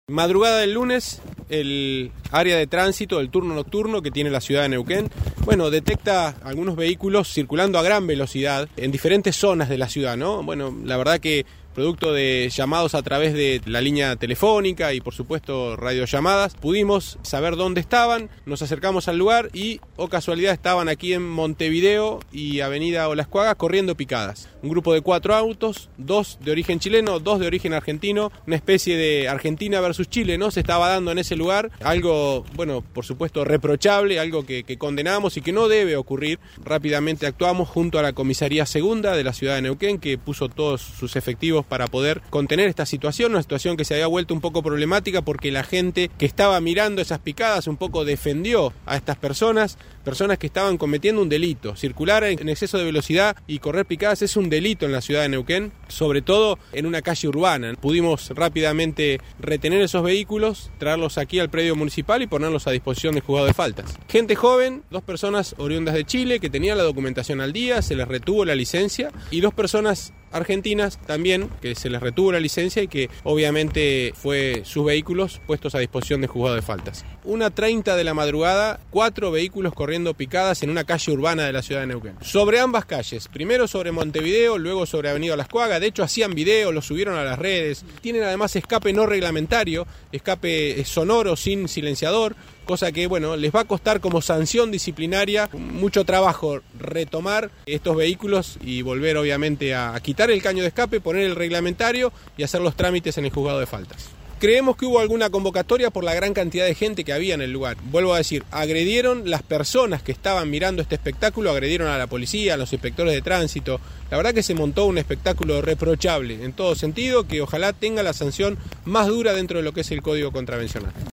Madrugada del lunes, el área de tránsito del turno nocturno que tiene la ciudad de Neuquén, detecta algunos vehículos circulando a gran velocidad en diferentes zonas de la ciudad, ¿no? La verdad que producto de llamados a través de la línea telefónica y por supuesto radiollamadas, pudimos saber dónde estaban, nos acercamos al lugar y, casualidad, estaban aquí en Montevideo y Avenida Olascuaga corriendo picadas. Un grupo de 4 autos, 2 de origen chileno, 2 de origen argentino, una especie de Argentina versus Chile, ¿no? Se estaba dando en ese lugar, algo, por supuesto reprochable, algo que condenamos y que no debe ocurrir. Rápidamente actuamos junto a la Comisaría Segunda de la ciudad de Neuquén, que puso todos sus efectivos para poder contener esta situación, una situación que se había vuelto un poco problemática porque la gente que estaba mirando esas picadas un poco defendió a estas personas que estaban cometiendo un delito. Circular en exceso de velocidad y correr picadas es un delito en la ciudad de Neuquén, sobre todo en una calle urbana. Pudimos rápidamente retener esos vehículos, traerlos aquí al predio municipal y ponerlos a disposición del juzgado de faltas. Gente joven, 2 personas oriundas de Chile que tenían la documentación al día, se les retuvo la licencia, y 2 personas argentinas también que se les retuvo la licencia y que obviamente fue sus vehículos puestos a disposición del juzgado de faltas. 1:30 de la madrugada, 4 vehículos corriendo picadas en una calle urbana de la ciudad de Neuquén. Sobre ambas calles, primero sobre Montevideo, luego sobre Avenida Olascuaga. De hecho hacían video, lo subieron a las redes. Tienen además escape no reglamentario, escape sonoro sin silenciador, cosa que les va a costar como sanción disciplinaria mucho trabajo retomar estos vehículos y volver obviamente a quitar el caño de escape, poner el reglamentario y hacer los trámites en el juzgado de faltas. Creemos que hubo alguna convocatoria por la gran cantidad de gente que había en el lugar. Vuelvo a decir, agredieron las personas que estaban mirando este espectáculo, agredieron a la policía, a los inspectores de tránsito. La verdad que se montó un espectáculo reprochable en todo sentido, que ojalá tenga la sanción más dura dentro de lo que es el Código Contravencional.